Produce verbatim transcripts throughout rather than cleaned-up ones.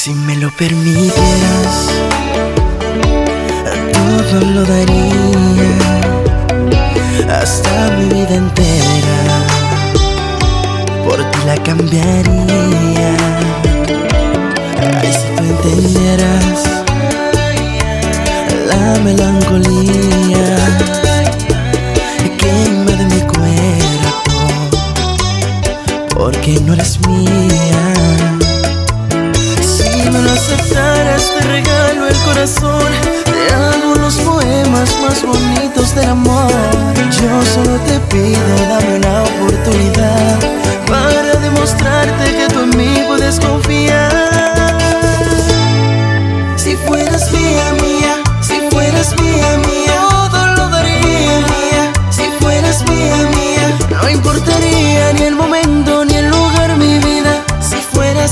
Si me lo permitieras, todo lo daría, hasta mi vida entera, por ti la cambiaría. Ay, si tú entendieras la melancolía que invade mi cuerpo, porque no eres mía. Si me lo aceptaras, te regalo el corazón, te hago los poemas más bonitos del amor. Yo solo te pido, dame una oportunidad para demostrarte que tú en mí puedes confiar. Si fueras mía, mía, si fueras mía, mía, todo lo daría, mía. Si fueras mía, mía, no importaría ni el momento ni el lugar, mi vida. Si fueras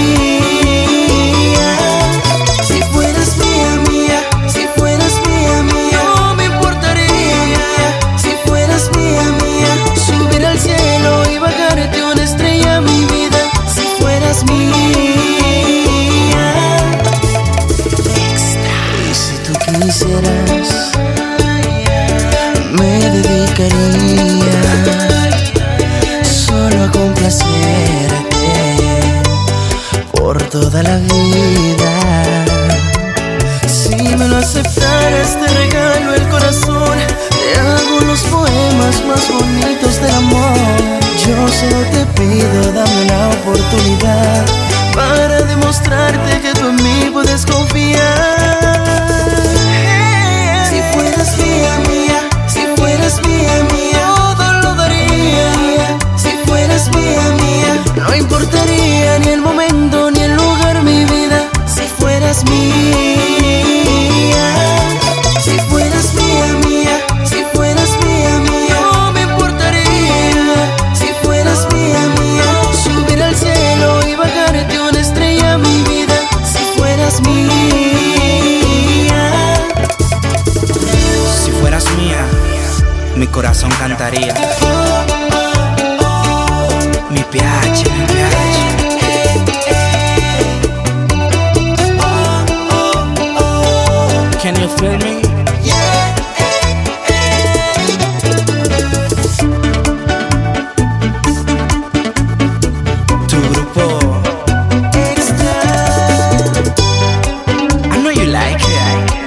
mía, si fueras mía, mía, si fueras mía, mía, no me importaría, mía. Si fueras mía, mía, subir al cielo y bajarte una estrella, mi vida. Si fueras mía. Y si tú quisieras, me dedicaría solo a complacerte por toda la vida. Si me lo aceptaras, te regalo el corazón, te hago los poemas más bonitos del amor. Yo solo te pido, dame una oportunidad para demostrarte que tú en mí puedes confiar. Si fueras mía, mía, si fueras mía, mía, todo lo daría, mía. Si fueras mía, mía, no importaría ni el momento ni el lugar, mi vida. Si fueras mía, si fueras mía, mía, si fueras mía, mía, no me importaría. Si fueras mía, mía, subir al cielo y bajarte una estrella, mi vida. Si fueras mía. Si fueras mía, mi corazón cantaría. Mi pH, mi pH. Can you feel me? Tu grupo Extra. I know you like it.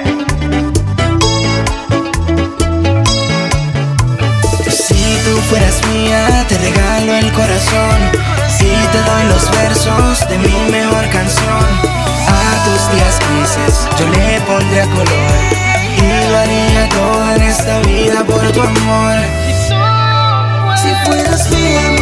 Si tú fueras mía, te regalo el corazón y te doy los versos de mi mejor canción. A tus días grises yo le pondría color y lo haría todo en esta vida por tu amor. Si fueras mía,